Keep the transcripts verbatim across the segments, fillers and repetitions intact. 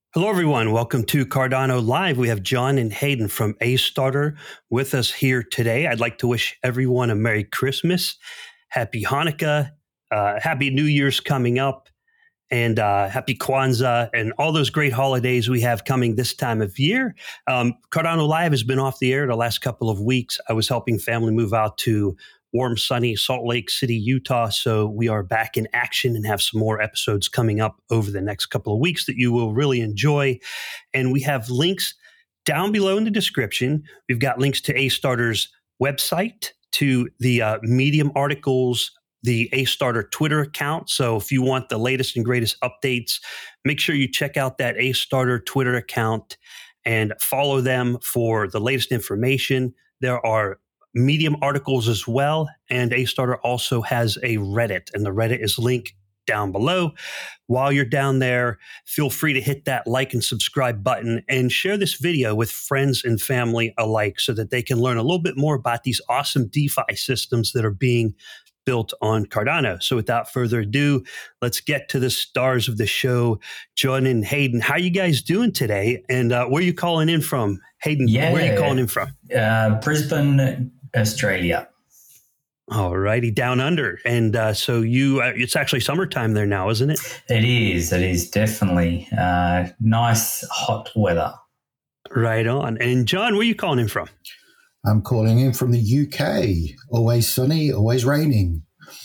Hello, everyone. Welcome to Cardano Live. We have John and Hayden from A-Starter with us here today. I'd like to wish everyone a Merry Christmas, Happy Hanukkah, uh, Happy New Year's coming up, and uh, Happy Kwanzaa, and all those great holidays we have coming this time of year. Um, Cardano Live has been off the air the last couple of weeks. I was helping family move out to warm, sunny Salt Lake City, Utah. So we are back in action and have some more episodes coming up over the next couple of weeks that you will really enjoy. And we have links down below in the description. We've got links to A-Starter's website, to the uh, Medium articles, the A-Starter Twitter account. So if you want the latest and greatest updates, make sure you check out that A-Starter Twitter account and follow them for the latest information. There are Medium articles as well, and A-Starter also has a Reddit, and the Reddit is linked down below. While you're down there, feel free to hit that like and subscribe button and share this video with friends and family alike so that they can learn a little bit more about these awesome DeFi systems that are being built on Cardano. So without further ado, let's get to the stars of the show. John and Hayden, how are you guys doing today? And uh, where are you calling in from? Hayden, yeah, where are you calling in from? Uh, Brisbane, Australia. All righty, down under. And uh, so you, uh, it's actually summertime there now, isn't it? It is. It is definitely uh, nice, hot weather. Right on. And John, where are you calling in from? I'm calling in from the U K. Always sunny, always raining.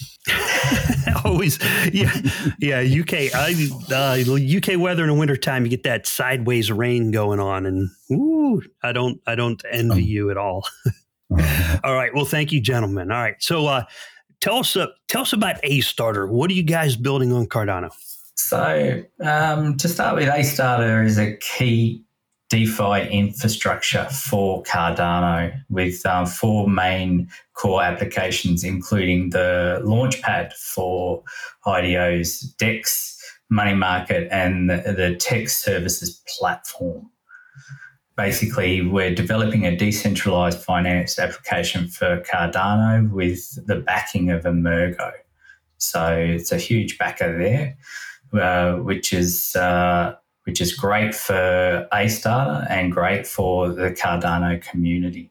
Always, yeah, yeah. U K, I, uh, U K weather in the wintertime, you get that sideways rain going on, and ooh, I don't, I don't envy um, you at all. uh, all right, well, thank you, gentlemen. All right, so uh, tell us, uh, tell us about A-Starter. What are you guys building on Cardano? So um, to start with, A-Starter is a key DeFi infrastructure for Cardano with um, four main core applications, including the Launchpad for I D Os, DEX, Money Market, and the, the Tech Services platform. Basically, we're developing a decentralized finance application for Cardano with the backing of Emurgo. So it's a huge backer there, uh, which is... Uh, which is great for A-Starter and great for the Cardano community.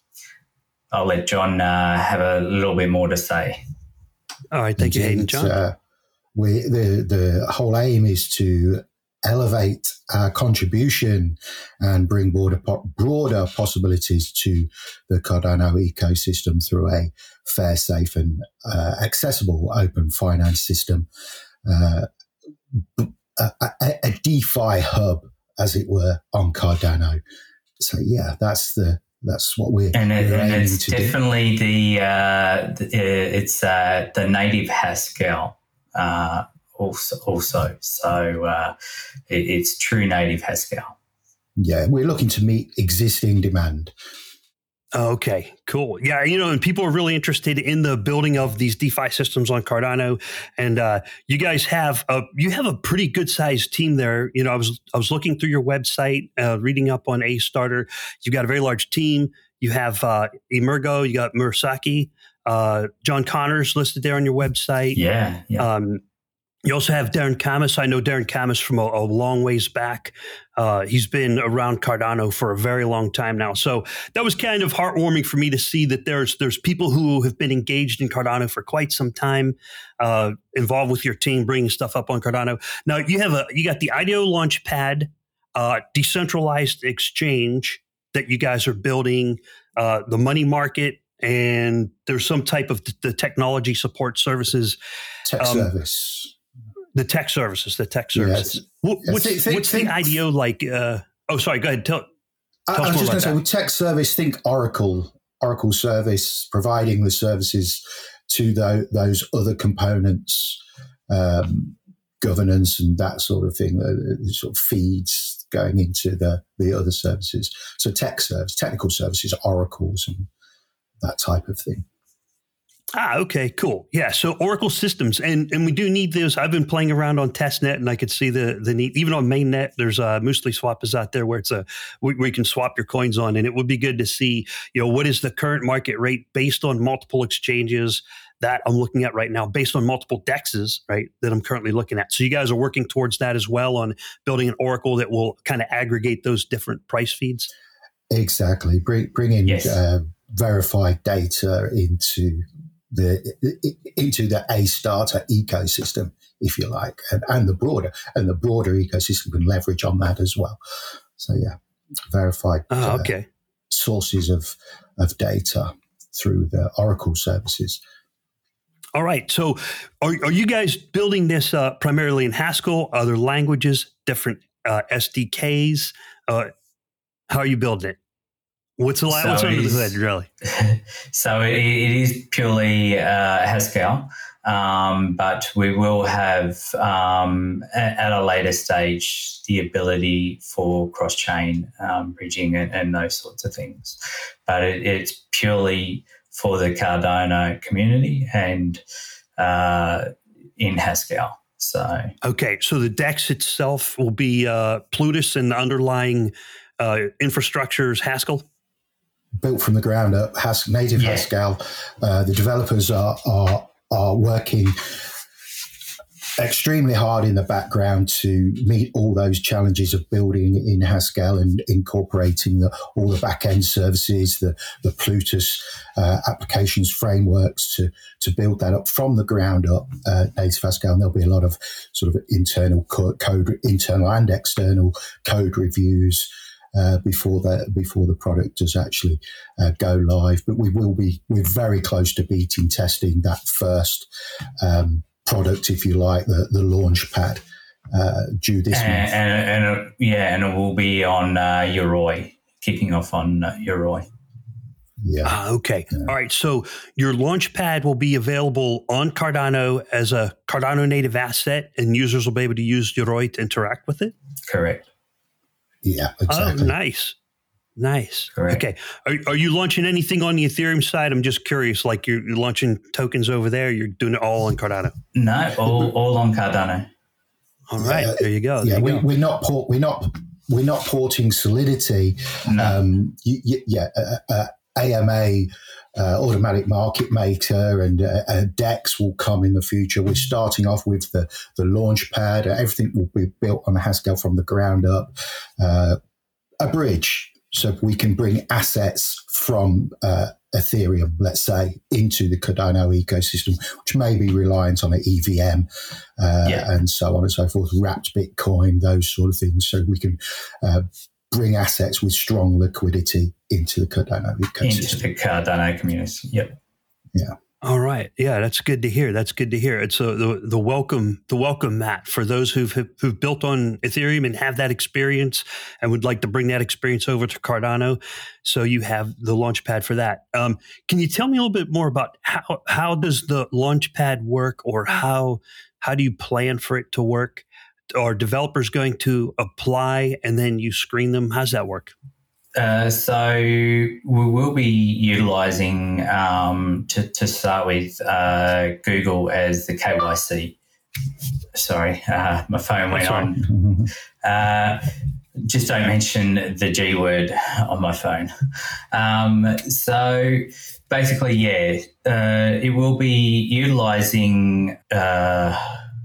I'll let John uh, have a little bit more to say. All right, thank Indeed. you, Hayden. John? Uh, we, the, the whole aim is to elevate our contribution and bring broader, broader possibilities to the Cardano ecosystem through a fair, safe and uh, accessible open finance system. Uh, A, a, a DeFi hub, as it were, on Cardano. So yeah, that's the that's what we're and, it, we're and aiming it's to definitely do. the uh, the, it's uh, the native Haskell uh, also also. So uh, it, it's true native Haskell. Yeah, we're looking to meet existing demand. Okay, cool. Yeah, you know, and people are really interested in the building of these DeFi systems on Cardano, and uh, you guys have a you have a pretty good sized team there. You know, I was I was looking through your website, uh, reading up on A-Starter. You've got a very large team. You have uh, Emurgo, you got Murasaki, uh, John Connors listed there on your website. Yeah, yeah. Um, You also have Darren Camus. I know Darren Camus from a, a long ways back. Uh, he's been around Cardano for a very long time now. So that was kind of heartwarming for me to see that there's there's people who have been engaged in Cardano for quite some time, uh, involved with your team, bringing stuff up on Cardano. Now you have a you got the I D O Launchpad, uh, decentralized exchange that you guys are building, uh, the money market, and there's some type of t- the technology support services. Tech um, service. The tech services, the tech services. Yes. What, what's yes. think, what's think, the I D O like? Uh, oh, sorry. Go ahead. Tell, tell I, us I was more just going to say, that. with tech service, think Oracle, Oracle service, providing the services to the, those other components, um, governance and that sort of thing, the, the sort of feeds going into the, the other services. So tech service, technical services, oracles and that type of thing. Ah, okay, cool. Yeah, so Oracle systems, and and we do need those. I've been playing around on testnet, and I could see the the need. Even on mainnet, there's a Muesli Swap is out there where it's a where you can swap your coins on, and it would be good to see, you know, what is the current market rate based on multiple exchanges that I'm looking at right now based on multiple D E Xs, right, that I'm currently looking at. So you guys are working towards that as well on building an Oracle that will kind of aggregate those different price feeds? Exactly. Bring, bring in yes. uh, verified data into the into the A-Starter ecosystem, if you like, and, and the broader and the broader ecosystem can leverage on that as well. So yeah, verified oh, okay. uh, sources of of data through the Oracle services. All right. So are, are you guys building this uh, primarily in Haskell, other languages, different uh, S D Ks? Uh, how are you building it? What's, the, so what's under the hood, really? So it, it is purely uh, Haskell, um, but we will have um, at, at a later stage the ability for cross-chain um, bridging and, and those sorts of things. But it, it's purely for the Cardano community and uh, in Haskell. So okay, so the D E X itself will be uh, Plutus and the underlying uh, infrastructure is Haskell? Built from the ground up, has, native yeah. Haskell. Uh, the developers are, are are working extremely hard in the background to meet all those challenges of building in Haskell and incorporating the, all the back-end services, the, the Plutus uh, applications frameworks to to build that up from the ground up, uh, native Haskell. And there'll be a lot of sort of internal co- code, internal and external code reviews Uh, before the before the product does actually uh, go live, but we will be we're very close to beating testing that first um, product, if you like, the the launch pad uh, due this and, month. And, and uh, yeah, and it will be on uh, Yoroi, kicking off on uh, Yoroi. Yeah. Ah, okay. Yeah. All right. So your launch pad will be available on Cardano as a Cardano native asset, and users will be able to use Yoroi to interact with it? Correct. Yeah, exactly. Oh, nice. Nice. Correct. Okay. Are, are you launching anything on the Ethereum side? I'm just curious, like you're, you're launching tokens over there. You're doing it all on Cardano. No, all, all on Cardano. All right. Yeah, there you go. There yeah, you we, go. We're not port, we're not we're not porting Solidity. No. Um, y- y- yeah, uh, uh, A M A, uh, automatic market maker, and uh, uh, D E X will come in the future. We're starting off with the the launch pad. Everything will be built on Haskell from the ground up. Uh, a bridge, so we can bring assets from uh, Ethereum, let's say, into the Cardano ecosystem, which may be reliant on an E V M uh, yeah. and so on and so forth, wrapped Bitcoin, those sort of things. So we can uh, bring assets with strong liquidity into the Cardano ecosystem. Into the Cardano community, yep. Yeah. All right. Yeah, that's good to hear. That's good to hear. It's a, the the welcome the welcome mat for those who've who've built on Ethereum and have that experience and would like to bring that experience over to Cardano. So you have the Launchpad for that. Um, can you tell me a little bit more about how how does the Launchpad work, or how how do you plan for it to work? Are developers going to apply and then you screen them? How's that work? Uh, so we will be utilising, um, to, to start with, uh, Google as the K Y C. Sorry, uh, my phone went on. Uh, just don't mention the G word on my phone. Um, so basically, yeah, uh, it will be utilising... Uh,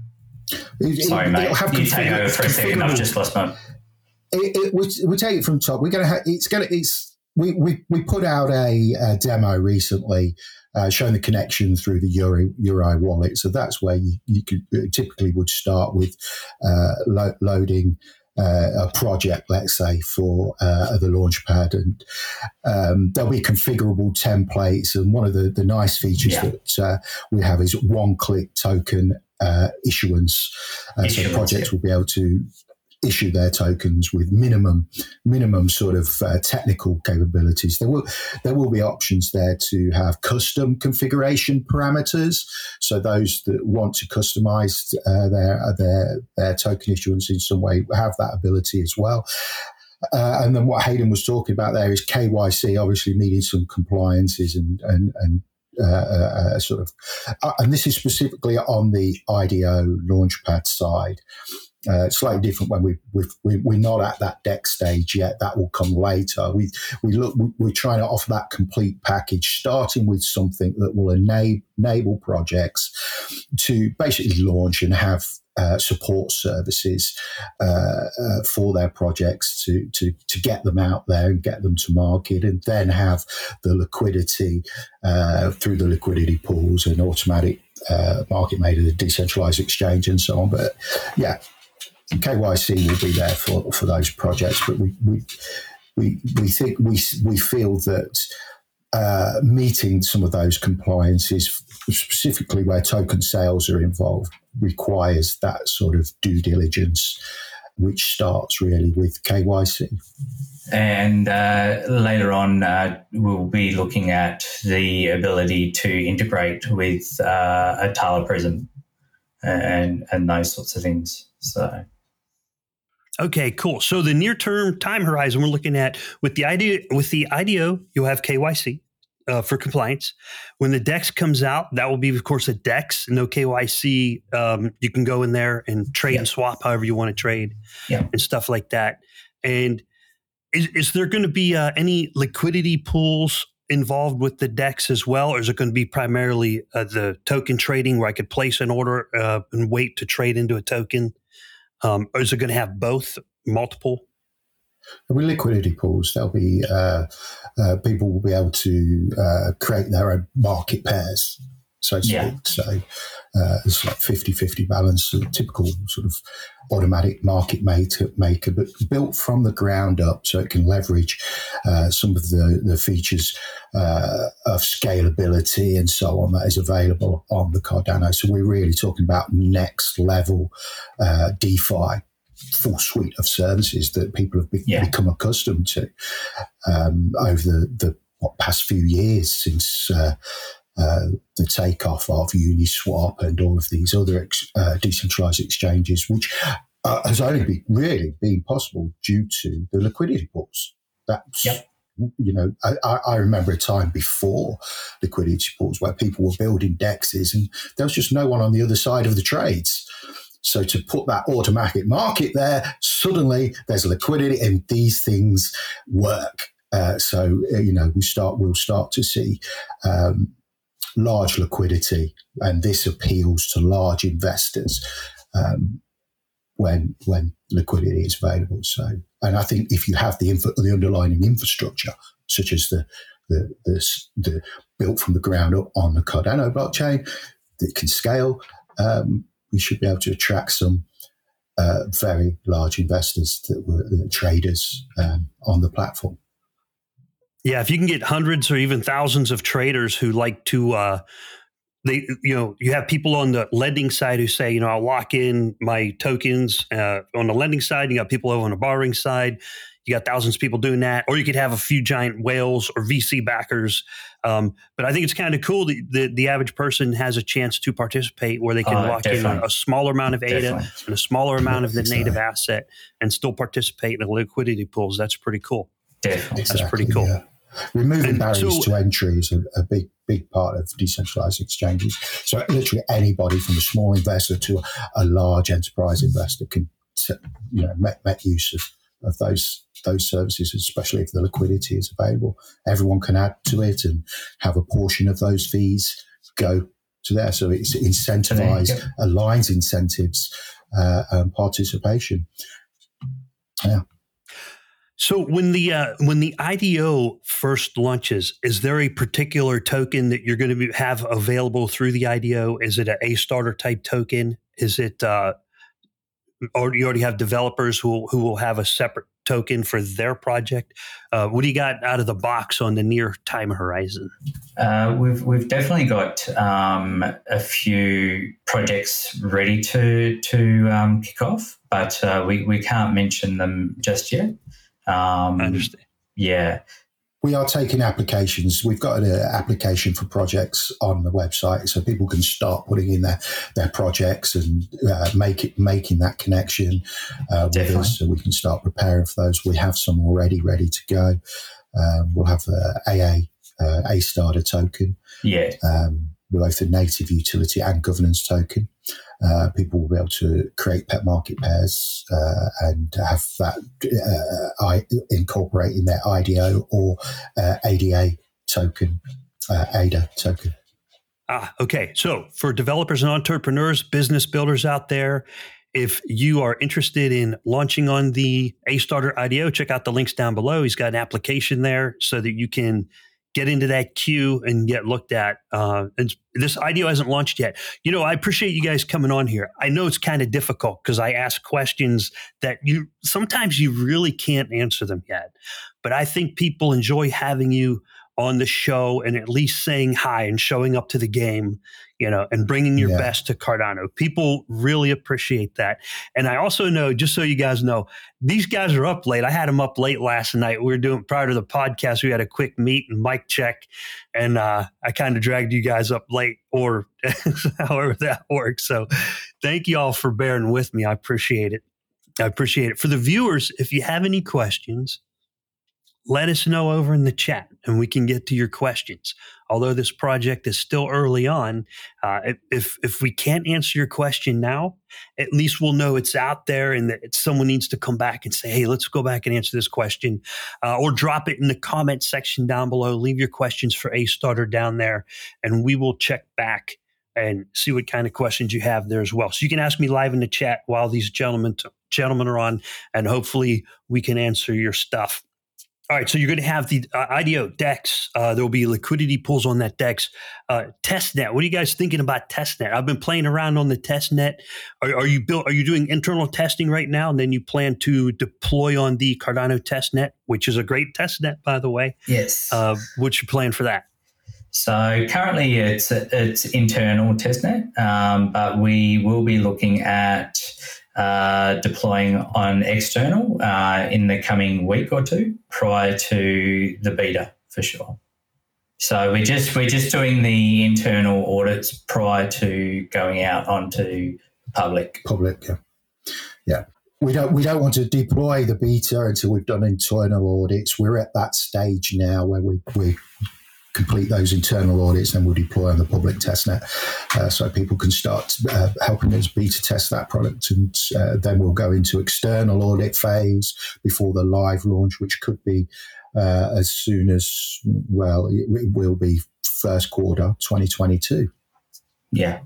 it, sorry, it, mate. You take over for a second. I've just lost my... It, it, we, we take it from top. We're going to. Ha- it's going to. It's we, we we put out a, a demo recently, uh, showing the connection through the Yoroi, Yoroi wallet. So that's where you, you could typically would start with uh, lo- loading uh, a project, let's say, for uh, the Launchpad, and um, there'll be configurable templates. And one of the, the nice features yeah. that uh, we have is one-click token uh, issuance. Uh, issuance. So projects yeah. will be able to issue their tokens with minimum minimum sort of uh, technical capabilities. There will there will be options there to have custom configuration parameters. So those that want to customize uh, their their their token issuance in some way have that ability as well. Uh, and then what Hayden was talking about there is K Y C, obviously meeting some compliances and and and. Uh, uh, uh, sort of, uh, and this is specifically on the I D O Launchpad side. Uh, slightly different when we, we've, we we're not at that D E X stage yet. That will come later. We we look we, we're trying to offer that complete package, starting with something that will enable enable projects to basically launch and have uh, support services uh, uh, for their projects to to to get them out there and get them to market, and then have the liquidity uh, through the liquidity pools and automatic uh, market maker, the decentralized exchange, and so on. But yeah. K Y C will be there for, for those projects, but we we we, we think we we feel that uh, meeting some of those compliances, specifically where token sales are involved, requires that sort of due diligence, which starts really with K Y C. And uh, later on, uh, we'll be looking at the ability to integrate with uh, a Tala Prism and and those sorts of things. So. Okay, cool. So the near-term time horizon we're looking at with the I D O, with the I D O, you'll have K Y C uh, for compliance. When the D E X comes out, that will be, of course, a D E X. No K Y C. Um, you can go in there and trade yeah. and swap however you want to trade yeah. and stuff like that. And is, is there going to be uh, any liquidity pools involved with the D E X as well, or is it going to be primarily uh, the token trading where I could place an order uh, and wait to trade into a token? Um, or is it going to have both, multiple? With liquidity pools, there'll be uh, uh, people will be able to uh, create their own market pairs, so to yeah. speak. So uh, it's like fifty-fifty balance, a typical sort of automatic market maker, maker, but built from the ground up, so it can leverage uh, some of the, the features uh, of scalability and so on that is available on the Cardano. So we're really talking about next level uh, DeFi, full suite of services that people have be- yeah. become accustomed to um, over the, the what, past few years since uh, uh, the takeoff of Uniswap and all of these other ex- uh, decentralized exchanges, which uh, has only been, really been possible due to the liquidity pools. That's, yep. you know, I, I remember a time before liquidity pools where people were building D E Xs and there was just no one on the other side of the trades. So to put that automatic market there, suddenly there's liquidity and these things work. Uh, so, you know, we start, we'll start to see um, large liquidity, and this appeals to large investors um, when when liquidity is available. So, and I think if you have the info, the underlying infrastructure, such as the the, the the built from the ground up on the Cardano blockchain that can scale, um, we should be able to attract some uh, very large investors that were uh, traders um, on the platform. Yeah, if you can get hundreds or even thousands of traders who like to, uh, they, you know, you have people on the lending side who say, you know, I'll lock in my tokens uh, on the lending side. You got people over on the borrowing side. You got thousands of people doing that, or you could have a few giant whales or V C backers. Um, but I think it's kind of cool that the, the average person has a chance to participate where they can uh, lock definitely. in a, a smaller amount of A D A definitely. and a smaller amount of the exactly. native asset and still participate in the liquidity pools. That's pretty cool. Definitely. That's exactly, pretty cool. Yeah. Removing and barriers so, to entry is a, a big, big part of decentralized exchanges. So literally anybody from a small investor to a, a large enterprise investor can, you know, make, make use of, of those those services, especially if the liquidity is available. Everyone can add to it and have a portion of those fees go to there. So it's incentivized, aligns incentives uh, and participation. Yeah. So when the uh, when the I D O first launches, is there a particular token that you're going to be, have available through the I D O? Is it an A starter type token? Is it, uh, or do you already have developers who who will have a separate token for their project? Uh, what do you got out of the box on the near time horizon? Uh, we've we've definitely got um, a few projects ready to to um, kick off, but uh, we we can't mention them just yet. Um, I understand. Yeah. We are taking applications. We've got an application for projects on the website, so people can start putting in their, their projects and uh, make it making that connection uh, with us, so we can start preparing for those. We have some already ready to go. Um, we'll have a A A, uh, A starter token. Yeah. Um, both a native utility and governance token. Uh, people will be able to create pet market pairs uh, and have that uh, I, incorporate in their I D O or uh, A D A token, uh, A D A token. Ah, okay. So for developers and entrepreneurs, business builders out there, if you are interested in launching on the A-Starter I D O, check out the links down below. He's got an application there so that you can get into that queue and get looked at. Uh, and this I D O hasn't launched yet. You know, I appreciate you guys coming on here. I know it's kind of difficult because I ask questions that you sometimes you really can't answer them yet. But I think people enjoy having you on the show and at least saying hi and showing up to the game, you know, and bringing your yeah. best to Cardano. People really appreciate that. And I also know, just so you guys know, these guys are up late. I had them up late last night. We were doing, prior to the podcast, we had a quick meet and mic check. And uh, I kind of dragged you guys up late, or however that works. So thank you all for bearing with me. I appreciate it. I appreciate it. For the viewers, if you have any questions, let us know over in the chat and we can get to your questions. Although this project is still early on, uh, if if we can't answer your question now, at least we'll know it's out there and that someone needs to come back and say, hey, let's go back and answer this question. Uh, or drop it in the comment section down below. Leave your questions for A-Starter down there and we will check back and see what kind of questions you have there as well. So you can ask me live in the chat while these gentlemen, t- gentlemen are on, and hopefully we can answer your stuff. All right, so you're going to have the uh, I D O DEX. Uh, there will be liquidity pools on that DEX. Uh, testnet. What are you guys thinking about testnet? I've been playing around on the testnet. Are, are you built? Are you doing internal testing right now, and then you plan to deploy on the Cardano testnet, which is a great testnet, by the way? Yes. Uh, what's your plan for that? So currently, it's it's internal testnet, um, but we will be looking at Uh, deploying on external uh, in the coming week or two prior to the beta for sure. So we're just we're just doing the internal audits prior to going out onto public. Public, yeah, yeah. We don't we don't want to deploy the beta until we've done internal audits. We're at that stage now where we we. complete those internal audits, and we'll deploy on the public testnet uh, so people can start uh, helping us beta test that product. And uh, then we'll go into external audit phase before the live launch, which could be uh, as soon as, well, it, it will be first quarter twenty twenty-two. Yeah.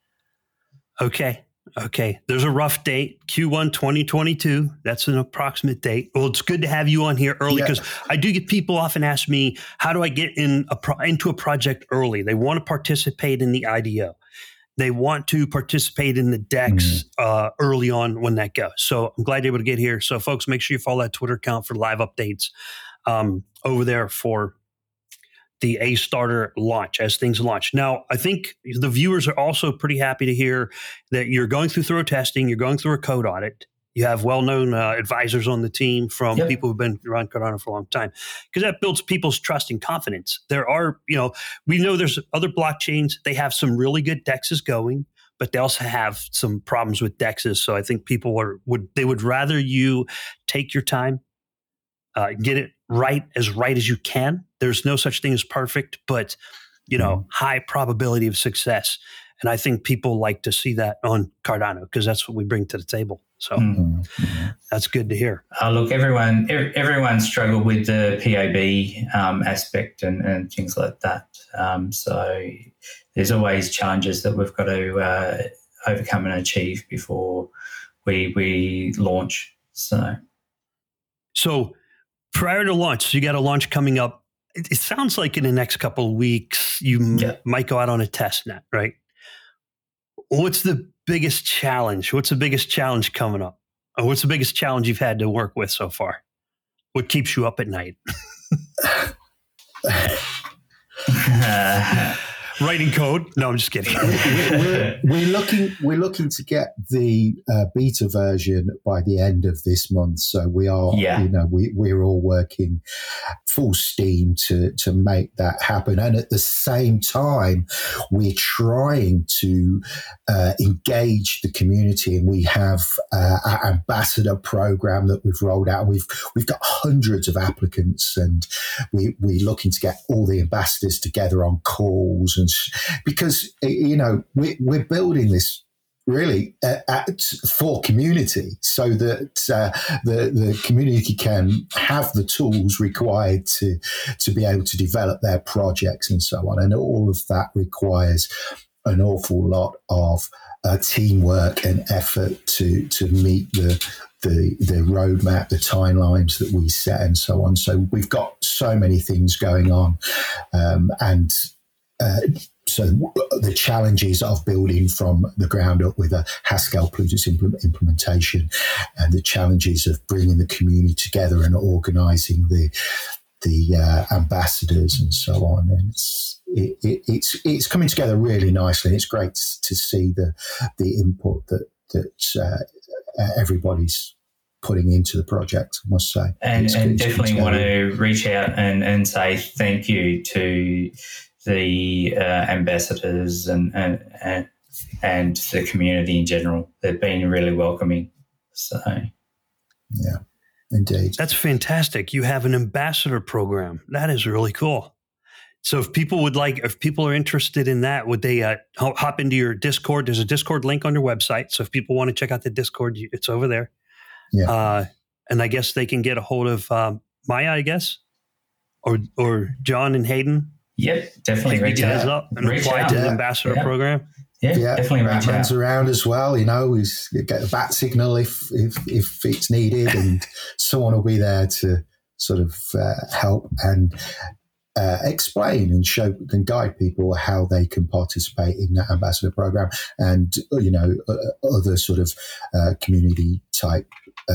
Okay. Okay. There's a rough date, Q one twenty twenty-two. That's an approximate date. Well, it's good to have you on here early because yeah. I do get people often ask me, how do I get in a pro- into a project early? They want to participate in the I D O. They want to participate in the DEX mm-hmm. uh, early on when that goes. So I'm glad you're able to get here. So folks, make sure you follow that Twitter account for live updates um, over there for the A-Starter launch as things launch. Now, I think the viewers are also pretty happy to hear that you're going through thorough testing, you're going through a code audit. You have well-known uh, advisors on the team from yep. people who've been around Cardano for a long time, because that builds people's trust and confidence. There are, you know, we know there's other blockchains. They have some really good DEXs going, but they also have some problems with DEXs. So I think people are, would they would rather you take your time, uh, get it right as right as you can. There's no such thing as perfect, but, you know, mm-hmm. high probability of success. And I think people like to see that on Cardano because that's what we bring to the table. So mm-hmm. that's good to hear. Uh, look, everyone everyone struggled with the P O B um, aspect and, and things like that. Um, so there's always challenges that we've got to uh, overcome and achieve before we we launch. So, so prior to launch, so you got a launch coming up. It, it sounds like in the next couple of weeks you yeah. m- might go out on a test net, right? What's the biggest challenge? What's the biggest challenge coming up? Or what's the biggest challenge you've had to work with so far? What keeps you up at night? Writing code? No, I'm just kidding. we're, we're looking. We're looking to get the uh, beta version by the end of this month. So we are. Yeah. You know, we we're all working full steam to to make that happen. And at the same time, we're trying to uh, engage the community. And we have uh, our ambassador program that we've rolled out. We've we've got hundreds of applicants, and we we're looking to get all the ambassadors together on calls and. Because, you know, we, we're building this really uh, at, for community, so that uh, the the community can have the tools required to to be able to develop their projects and so on. And all of that requires an awful lot of uh, teamwork and effort to to meet the the the roadmap, the timelines that we set, and so on. So we've got so many things going on, um, and. Uh, So the challenges of building from the ground up with a Haskell Plutus implement, implementation, and the challenges of bringing the community together and organising the the uh, ambassadors and so on, and it's it, it, it's it's coming together really nicely. It's great to see the the input that that uh, everybody's putting into the project, I must say. And, it's, and it's definitely want to reach out and, and say thank you to the uh, ambassadors and, and and the community in general. They've been really welcoming. So, yeah, indeed. That's fantastic. You have an ambassador program. That is really cool. So if people would like, if people are interested in that, would they uh, hop into your Discord? There's a Discord link on your website. So if people want to check out the Discord, it's over there. Yeah. Uh, and I guess they can get a hold of um, Maya, I guess, or or John and Hayden. Yep, definitely Pick reach you guys out. up and reach apply out. to the Yeah. ambassador yeah. program. Yeah, yeah, definitely reach Batman's out. around as well. You know, we get the bat signal if if if it's needed, and someone will be there to sort of uh, help and uh, explain and show and guide people how they can participate in that ambassador program, and you know uh, other sort of uh, community type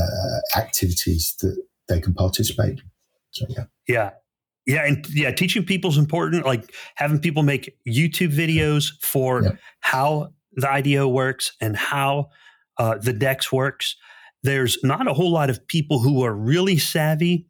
uh, activities that they can participate. So yeah, Yeah. Yeah. And yeah, teaching people is important. Like having people make YouTube videos for yeah. how the I D O works and how uh, the DEX works. There's not a whole lot of people who are really savvy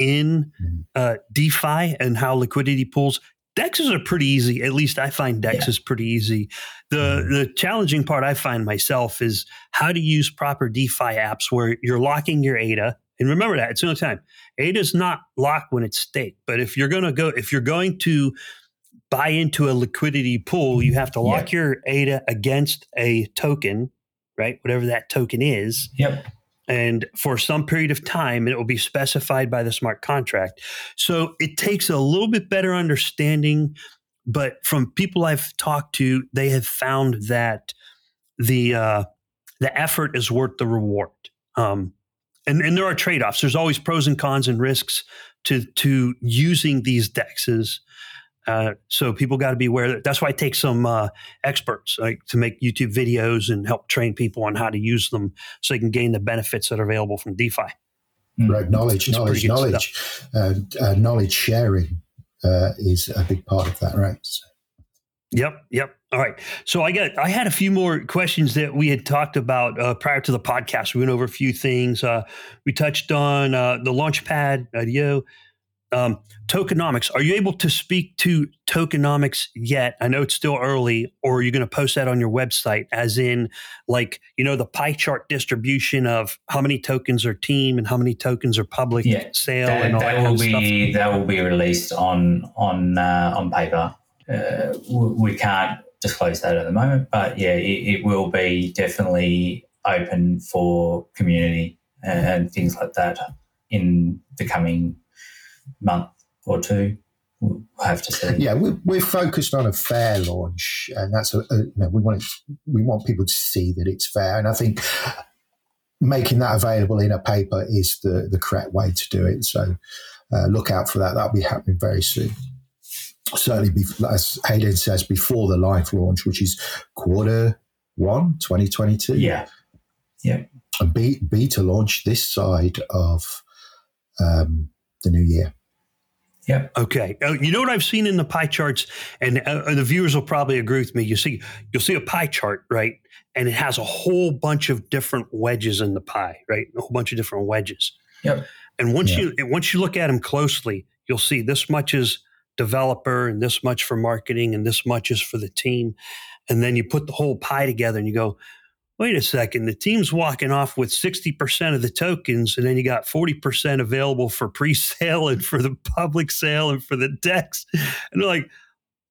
in uh, DeFi and how liquidity pools. DEXs are pretty easy. At least I find DEX Yeah. is pretty easy. The the challenging part I find myself is how to use proper DeFi apps where you're locking your A D A. And remember that it's the only time. A D A is not locked when it's staked. But if you're gonna go, if you're going to buy into a liquidity pool, you have to lock Yeah. your A D A against a token, right? Whatever that token is. Yep. And for some period of time, and it will be specified by the smart contract. So it takes a little bit better understanding, but from people I've talked to, they have found that the uh, the effort is worth the reward. Um, and, and there are trade-offs. There's always pros and cons and risks to to using these DEXs. Uh, so people got to be aware that that's why it takes some uh, experts like to make YouTube videos and help train people on how to use them so they can gain the benefits that are available from DeFi. Right, knowledge, It's knowledge, pretty good knowledge, and uh, knowledge sharing uh, is a big part of that, right? So, Yep, yep. All right. So I got I had a few more questions that we had talked about uh, prior to the podcast. We went over a few things. Uh, we touched on uh, the Launchpad I D O. Um, tokenomics. Are you able to speak to tokenomics yet? I know it's still early, or are you going to post that on your website as in like, you know, the pie chart distribution of how many tokens are team and how many tokens are public Yeah. sale That, and all that, that kind will of stuff? be that will be released on on uh, on paper. Uh, w- we can't disclose that at the moment, but yeah, it, it will be definitely open for community and, and things like that in the coming month or two. We'll have to see. yeah, we're, we're focused on a fair launch, and that's a, a you know we want it, we want people to see that it's fair, and I think making that available in a paper is the the correct way to do it. So uh, look out for that. That'll be happening very soon. Certainly, be, as Hayden says, before the live launch, which is quarter one, twenty twenty-two. Yeah, yeah, and be, beta launch this side of um, the new year. yeah. Okay. Uh, you know what I've seen in the pie charts, and uh, the viewers will probably agree with me. You see, you'll see a pie chart, right? And it has a whole bunch of different wedges in the pie, right? A whole bunch of different wedges. Yep. And once Yeah. you and once you look at them closely, you'll see this much is developer, and this much for marketing, and this much is for the team. And then you put the whole pie together, and you go, wait a second, the team's walking off with sixty percent of the tokens, and then you got forty percent available for pre-sale and for the public sale and for the DEX. And they're like,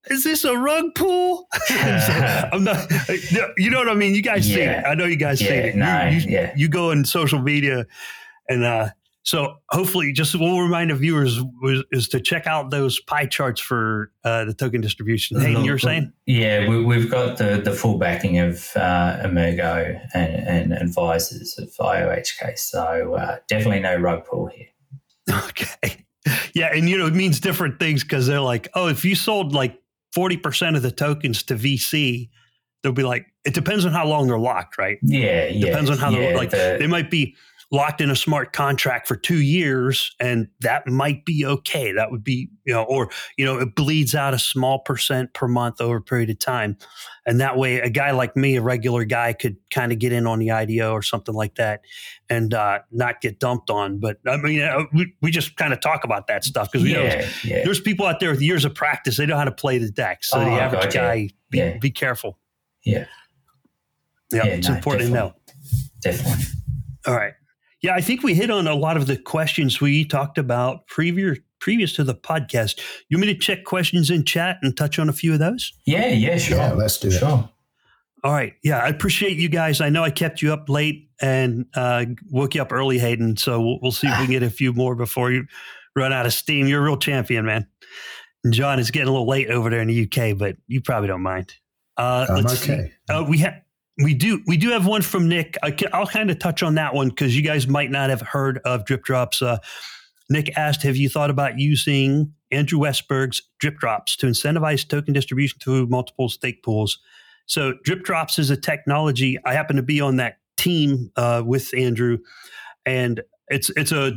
is this a rug pull? I'm not, you know what I mean? You guys yeah. see it. I know you guys yeah, see it. No, you, you, yeah. you go on social media and, uh, so hopefully just we'll remind the viewers was, is to check out those pie charts for uh, the token distribution. Hayden, you were saying? Yeah, we, we've got the, the full backing of uh, Emergo and, and advisors of I O H K. So uh, definitely no rug pull here. Okay. Yeah. And, you know, it means different things because they're like, oh, if you sold like forty percent of the tokens to V C, they'll be like, it depends on how long they're locked, right? Yeah. yeah Depends on how yeah, they're like, the, they might be locked in a smart contract for two years and that might be okay. That would be, you know, or, you know, it bleeds out a small percent per month over a period of time. And that way a guy like me, a regular guy could kind of get in on the I D O or something like that and uh, not get dumped on. But I mean, uh, we, we just kind of talk about that stuff because we yeah, know yeah. there's people out there with years of practice. They know how to play the deck. So oh, the average God, guy, yeah. be, Yeah. be careful. Yeah. Yeah, yeah it's no, important definitely. to know. Definitely. All right. Yeah, I think we hit on a lot of the questions we talked about previous previous to the podcast. You want me to check questions in chat and touch on a few of those? Yeah, yeah, sure. Yeah, let's do it. Sure. All right. Yeah, I appreciate you guys. I know I kept you up late and uh, woke you up early, Hayden. So we'll, we'll see if we can get a few more before you run out of steam. You're a real champion, man. And John, it's getting a little late over there in the U K, but you probably don't mind. Uh, I'm let's okay. See. Uh, we have. We do. We do have one from Nick. I can, I'll kind of touch on that one because you guys might not have heard of Drip Drops. Uh, Nick asked, have you thought about using Andrew Westberg's Drip Drops to incentivize token distribution through multiple stake pools? So Drip Drops is a technology. I happen to be on that team uh, with Andrew, and it's it's a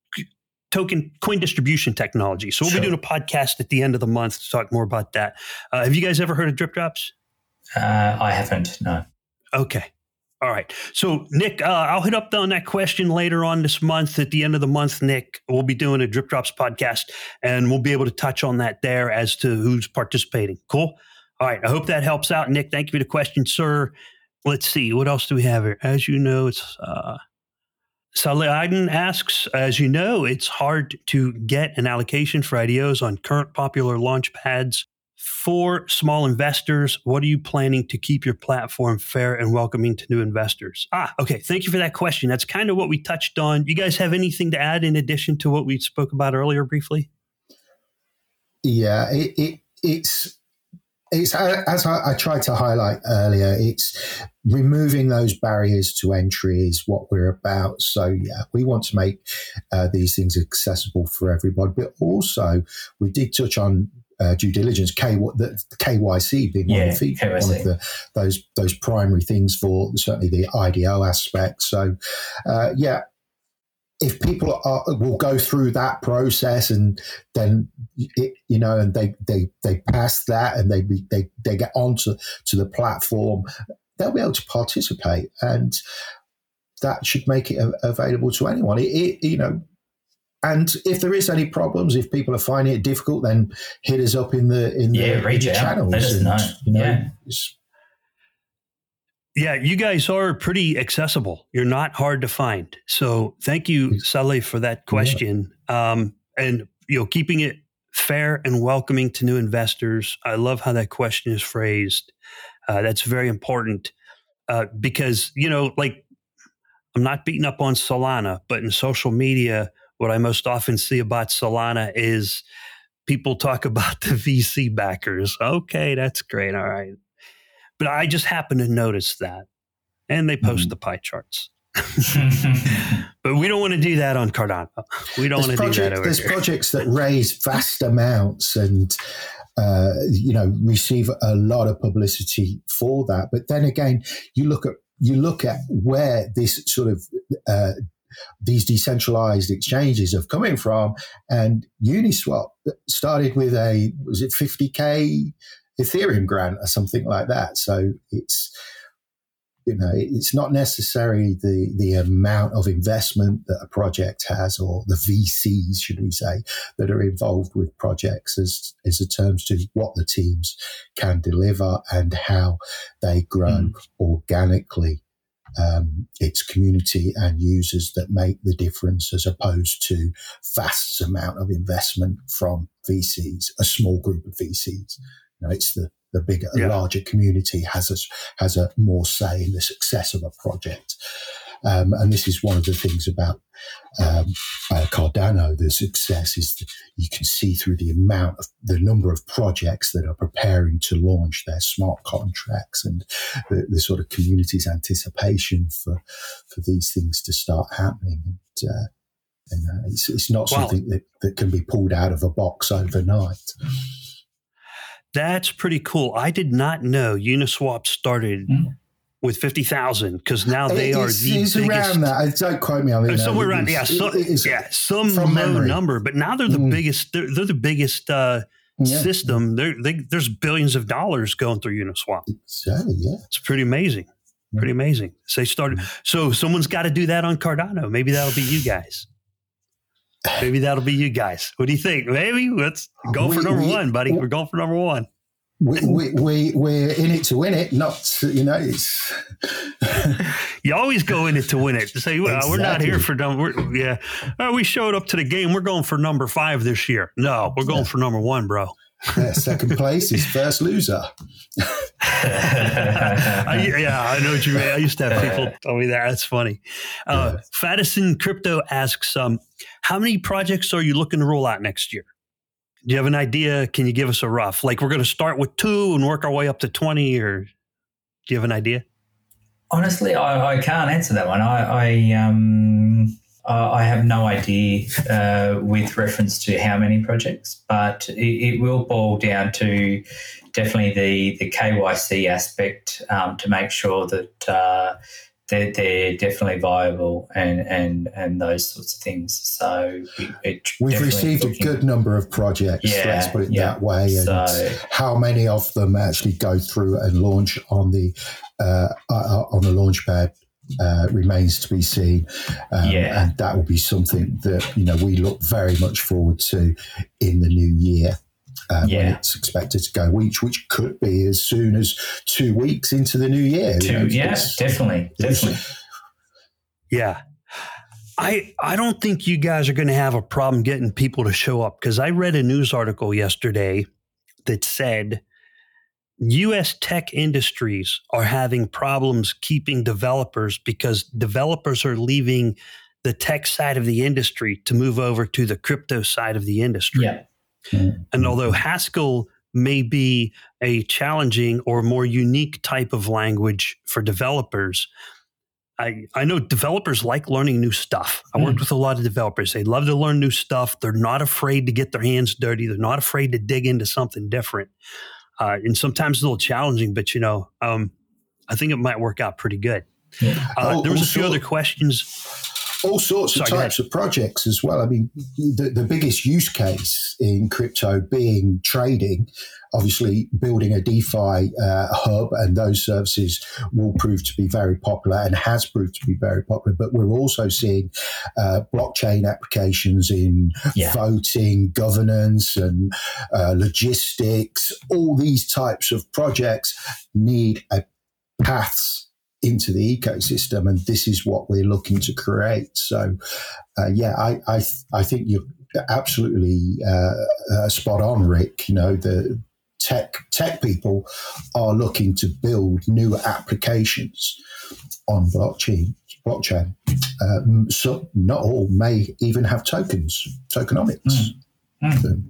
token coin distribution technology. So we'll Sure. be doing a podcast at the end of the month to talk more about that. Uh, have you guys ever heard of Drip Drops? Uh, I haven't, no. Okay. All right. So, Nick, uh, I'll hit up on that question later on this month. At the end of the month, Nick, we'll be doing a Drip Drops podcast, and we'll be able to touch on that there as to who's participating. Cool? All right. I hope that helps out, Nick. Thank you for the question, sir. Let's see. What else do we have here? As you know, it's uh, Saladin asks, as you know, it's hard to get an allocation for I D Os on current popular launch pads. For small investors, what are you planning to keep your platform fair and welcoming to new investors? Ah, okay. Thank you for that question. That's kind of what we touched on. You guys have anything to add in addition to what we spoke about earlier briefly? Yeah, it, it, it's it's as I, I tried to highlight earlier. It's removing those barriers to entry is what we're about. So yeah, we want to make uh, these things accessible for everybody, but also we did touch on. Uh, due diligence, K, the K Y C being yeah, one, of the, K Y C. one of the those those primary things for certainly the I D O aspect. So, uh, yeah, if people are, will go through that process and then it, you know, and they they they pass that and they they they get onto to the platform, they'll be able to participate, and that should make it available to anyone. It, it you know. And if there is any problems, if people are finding it difficult, then hit us up in the in the, yeah, reach in the out. channels. Let us and, know. You know, yeah. Yeah, you guys are pretty accessible. You're not hard to find. So thank you, Saleh, for that question. Yeah. Um, and you know, keeping it fair and welcoming to new investors. I love how that question is phrased. Uh, that's very important uh, because you know, like I'm not beating up on Solana, but in social media. What I most often see about Solana is people talk about the V C backers. Okay, that's great. All right. But I just happen to notice that. And they post mm-hmm. the pie charts. But we don't want to do that on Cardano. We don't want to project, do that over There's here. projects that raise vast amounts and, uh, you know, receive a lot of publicity for that. But then again, you look at you look at where this sort of uh, these decentralized exchanges have coming from, and Uniswap started with a was it fifty K Ethereum grant or something like that. So it's you know it's not necessarily the the amount of investment that a project has, or the V Cs, should we say, that are involved with projects, as as a terms to what the teams can deliver and how they grow mm. organically. Um, it's community and users that make the difference, as opposed to vast amount of investment from V Cs, a small group of V Cs. You know, it's the the bigger, Yeah. larger community has a has a more say in the success of a project. Um, and this is one of the things about um, uh, Cardano. The success is that you can see through the amount of the number of projects that are preparing to launch their smart contracts, and the, the sort of community's anticipation for for these things to start happening. And, uh, and uh, it's, it's not Wow. something that, that can be pulled out of a box overnight. That's pretty cool. I did not know Uniswap started Mm. with fifty thousand because now they are it's, the it's biggest. around that. Don't quote me on it. Uh, you know, somewhere around, it's- yeah, so, it is yeah, some from low memory. number, but now they're the Mm. biggest. They're, they're the biggest uh, Yeah. system. They're, they, there's billions of dollars going through Uniswap. Exactly, yeah. It's pretty amazing. Pretty amazing. So they started. So someone's got to do that on Cardano. Maybe that'll be you guys. Maybe that'll be you guys. What do you think? Maybe let's go for We- number we- one, buddy. We're going for number one. We, we, we, we're in it to win it, not, to, you know, it's. You always go in it to win it. To say, well, we're not Exactly. here for number. We're, yeah, oh, we showed up to the game. We're going for number five this year. No, we're going Yeah. for number one, bro. Yeah, second place is first loser. I, yeah, I know what you mean. I used to have people tell me that. That's funny. Uh, Yeah. Faddison Crypto asks, um, how many projects are you looking to roll out next year? Do you have an idea? Can you give us a rough? Like we're going to start with two and work our way up to twenty, or do you have an idea? Honestly, I, I can't answer that one. I I, um, I I have no idea uh, with reference to how many projects, but it, it will boil down to definitely the, the K Y C aspect um, to make sure that uh, they're, they're definitely viable and, and, and those sorts of things. So it, it We've definitely received a looking- good number of projects, Yeah, let's put it yeah. that way. And So- how many of them actually go through and launch on the uh, uh, on the launchpad uh, remains to be seen. Um, Yeah. And that will be something that, you know, we look very much forward to in the new year. Um, when Yeah. it's expected to go, which which could be as soon as two weeks into the new year. you to, know, yeah, it's- definitely, it's- definitely. Yeah. I I don't think you guys are going to have a problem getting people to show up because I read a news article yesterday that said U S tech industries are having problems keeping developers because developers are leaving the tech side of the industry to move over to the crypto side of the industry. Yeah. And although Haskell may be a challenging or more unique type of language for developers, I, I know developers like learning new stuff. I worked Mm. with a lot of developers. They love to learn new stuff. They're not afraid to get their hands dirty. They're not afraid to dig into something different. Uh, and sometimes it's a little challenging, but you know, um, I think it might work out pretty good. Yeah. Uh, Oh, there was a few also- other questions. all sorts of Sorry, go types of projects as well. I mean, the, the biggest use case in crypto being trading, obviously building a DeFi uh, hub, and those services will prove to be very popular and has proved to be very popular. But we're also seeing uh, blockchain applications in Yeah. voting, governance, and uh, logistics. All these types of projects need a paths into the ecosystem, and this is what we're looking to create. So, uh, yeah, I I, I think you're absolutely uh, uh, spot on, Rick. You know, the tech tech people are looking to build new applications on blockchain. Blockchain. Um, so not all may even have tokens, tokenomics. Mm. Mm. So,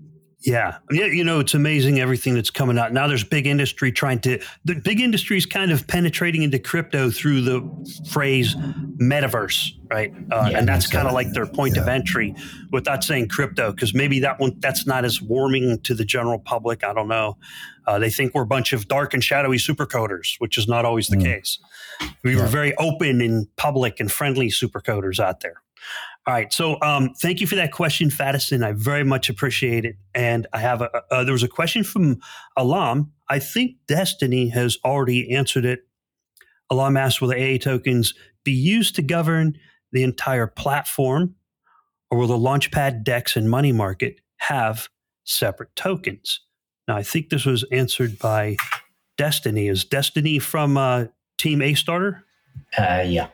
Yeah. Yeah. You know, it's amazing everything that's coming out. Now there's big industry trying to, the big industry is kind of penetrating into crypto through the phrase metaverse, right? Uh, Yeah, and that's exactly. kind of like their point of Yeah. entry without saying crypto, because maybe that one, that's not as warming to the general public. I don't know. Uh, they think we're a bunch of dark and shadowy supercoders, which is not always the Mm. case. We were Yeah. very open and public and friendly supercoders out there. All right. So um, thank you for that question, Faddison. I very much appreciate it. And I have a, uh, there was a question from Alam. I think Destiny has already answered it. Alam asked, will the A A tokens be used to govern the entire platform, or will the Launchpad, DEX, and money market have separate tokens? Now, I think this was answered by Destiny. Is Destiny from uh, Team A Starter? Uh, yeah.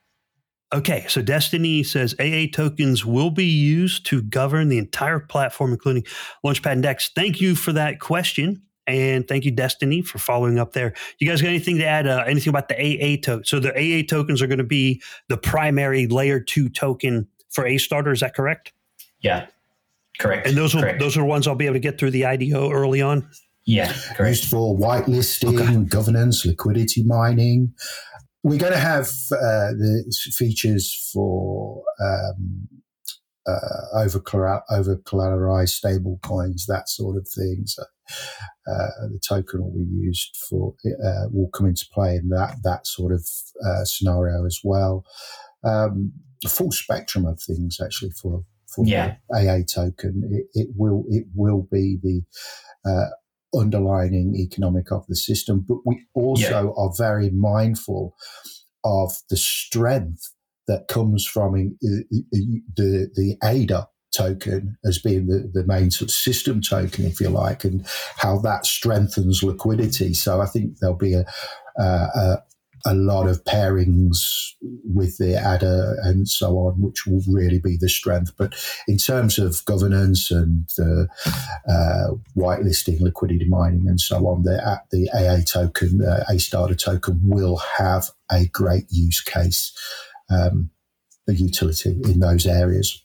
Okay, so Destiny says A A tokens will be used to govern the entire platform, including Launchpad and DEX. Thank you for that question. And thank you, Destiny, for following up there. You guys got anything to add? Uh, anything about the A A token? So the A A tokens are going to be the primary layer two token for A Starter. Is that correct? Yeah, correct. And those will, correct. those are ones I'll be able to get through the I D O early on? Yeah, correct. Used for whitelisting, Okay. governance, liquidity mining. We're going to have uh, the features for um, uh, over over collateralized stable coins, that sort of thing. So uh, the token will be used for uh, will come into play in that that sort of uh, scenario as well. Um, a full spectrum of things actually for for yeah. the A A token. It, it will it will be the uh, underlining economic of the system, but we also yeah. are very mindful of the strength that comes from the the A D A token as being the, the main sort of system token, if you like, and how that strengthens liquidity. So I think there'll be a a, a lot of pairings with the A D A and so on, which will really be the strength. But in terms of governance and the uh, whitelisting, liquidity mining, and so on, the the A A token, uh, A Starter token, will have a great use case, um, a utility in those areas.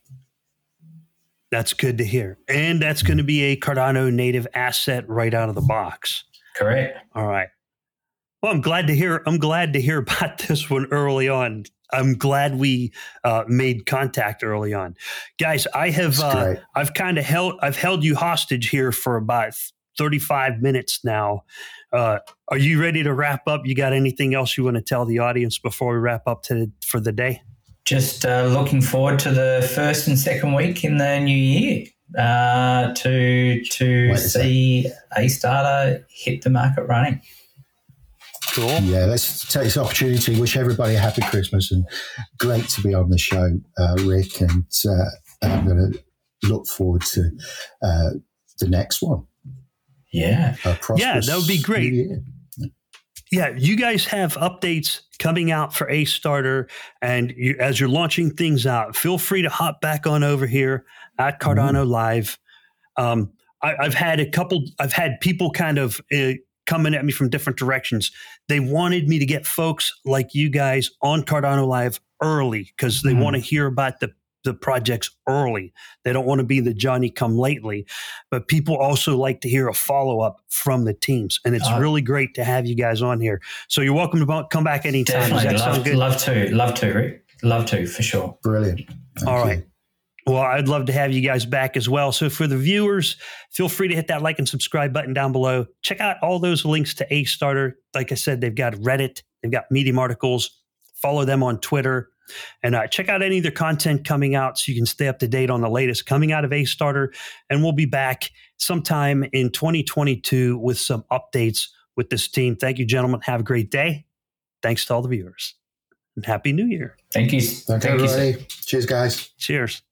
That's good to hear, and that's going to be a Cardano native asset right out of the box. Correct. All right. Well, I'm glad to hear. I'm glad to hear about this one early on. I'm glad we uh, made contact early on, guys. I have. Uh, I've kind of held. I've held you hostage here for about thirty-five minutes now. Uh, are you ready to wrap up? You got anything else you want to tell the audience before we wrap up to the, for the day? Just uh, looking forward to the first and second week in the new year uh, to to see A Starter hit the market running. Cool. Yeah, let's take this opportunity to wish everybody a happy Christmas, and great to be on the show, uh, Rick. And uh, I'm going to look forward to uh, the next one. Yeah. Yeah, that would be great. Year. Yeah, you guys have updates coming out for A Starter, and you, as you're launching things out, feel free to hop back on over here at Cardano mm-hmm. Live. Um, I, I've had a couple. I've had people kind of. Uh, coming at me from different directions. They wanted me to get folks like you guys on Cardano Live early because they mm. want to hear about the, the projects early. They don't want to be the Johnny come lately, but people also like to hear a follow-up from the teams. And it's uh, really great to have you guys on here. So you're welcome to come back anytime. Definitely. Does that love, sound good? Love to. Love to, Rick. Love to, for sure. Brilliant. Thank All you. right. Well, I'd love to have you guys back as well. So for the viewers, feel free to hit that like and subscribe button down below. Check out all those links to A Starter. Like I said, they've got Reddit, they've got Medium articles. Follow them on Twitter. And uh, check out any of their content coming out so you can stay up to date on the latest coming out of A Starter. And we'll be back sometime in twenty twenty-two with some updates with this team. Thank you, gentlemen. Have a great day. Thanks to all the viewers. And Happy New Year. Thank you. Thank, Thank you, you. Cheers, guys. Cheers.